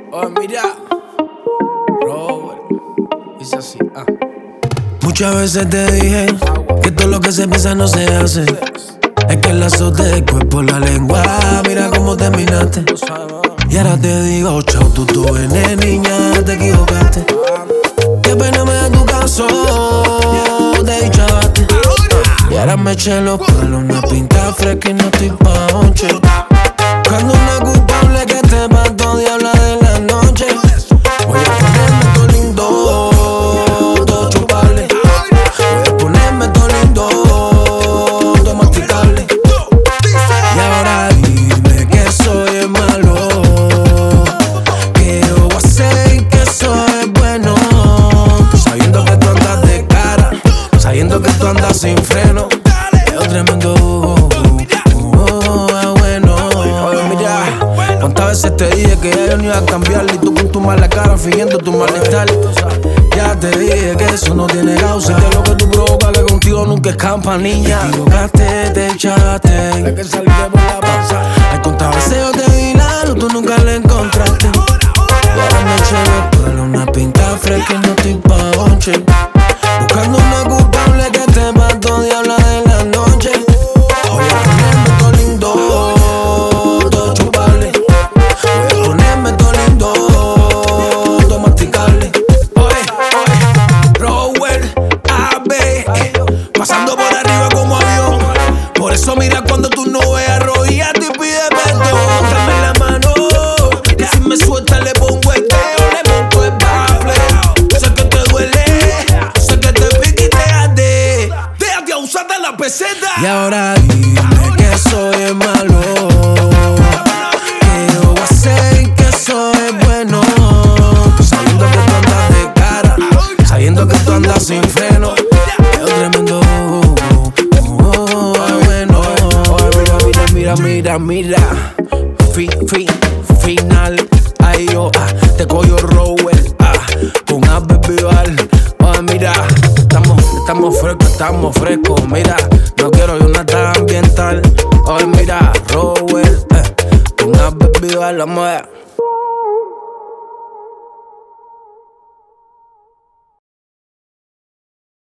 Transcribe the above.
Oh, mira, Robert, dice así, Muchas veces te dije que todo lo que se piensa no se hace. Es que el azote del cuerpo, la lengua, mira cómo terminaste. Y ahora te digo, chao, tú eres niña, te equivocaste. Qué pena me da tu caso, te dichaste. Y ahora me eché los palos, una pinta fresca y no estoy pa' onche. Cuando una culpable que te mató, diabla de la noche. Voy a ponerme todo lindo, todo chupable. Voy a ponerme todo lindo, todo masticable. Y ahora dime que soy el malo, que yo voy a hacer que soy bueno. Sabiendo que tú andas de cara, sabiendo que tú andas sin freno. Es tremendo. ¿Cuántas veces te dije que ya yo no iba a cambiar? Y tú con tu mala cara fingiendo tu malestar. Ya te dije que eso no tiene causa, que lo que tú provocas que contigo nunca escampa, niña. Te equivocaste, te echaste, hay que salir por la panza. Hay cuántas veces yo te vi la luz, tú nunca la encontraste. Y ahora me eché los palos, una pinta fresca y no estoy pa' onche. Buscando una culpable que te mató, diabla de la noche. Voy a ponerme todo lindo, todo chupable. Voy a ponerme todo lindo, todo masticable. Rower, AB, pasando por arriba como avión. Por eso mira cuando tú no veas rodillas te pide perdón. Dame la mano, que si me suelta le pongo el dedo, le monto el bafle. Sé que te duele, sé que te pica y te arde. Déjate abusar de la peseta. Y ahora dime que soy el malo, que yo voy a hacer que soy bueno. Sabiendo que tú andas de cara, sabiendo que tú andas sin freno. Es tremendo. Bueno, mira. Final. Ay, yo te cojo Rower, con AB Vival. Mira, estamos frescos. Mira, no quiero yo nada ambiental. Mira, Rower, con AB Vival, vamos a ver.